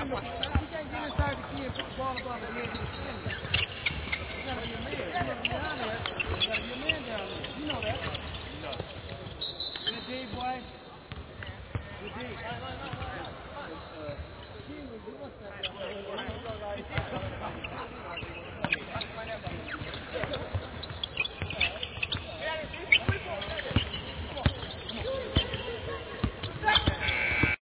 can't get inside the key and put the ball above his head and defend it. You gotta be a man. You gotta be down there. You gotta be a man down there. You know that. Good D, boy. Good D. King was doing stuff.